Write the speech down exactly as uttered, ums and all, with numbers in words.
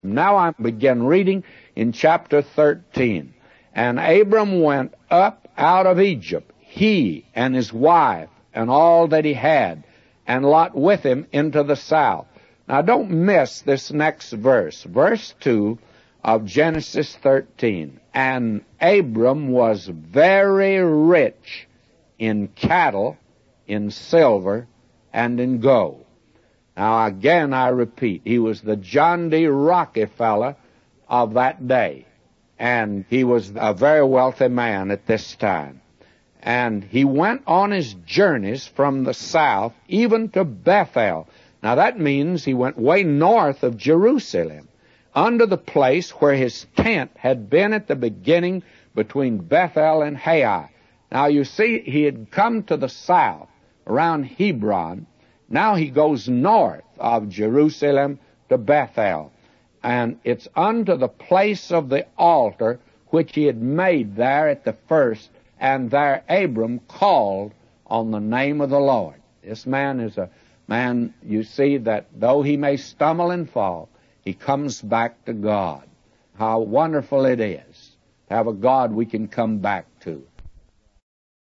Now I begin reading in chapter thirteen. And Abram went up out of Egypt, he and his wife and all that he had, and Lot with him into the south. Now don't miss this next verse, verse two of Genesis thirteen. And Abram was very rich in cattle, in silver, and in gold. Now again I repeat, he was the John D. Rockefeller of that day. And he was a very wealthy man at this time. And he went on his journeys from the south even to Bethel. Now that means he went way north of Jerusalem, under the place where his tent had been at the beginning between Bethel and Hai. Now you see, he had come to the south around Hebron. Now he goes north of Jerusalem to Bethel. And it's unto the place of the altar which he had made there at the first, and there Abram called on the name of the Lord. This man is a man, you see, that though he may stumble and fall, he comes back to God. How wonderful it is to have a God we can come back to.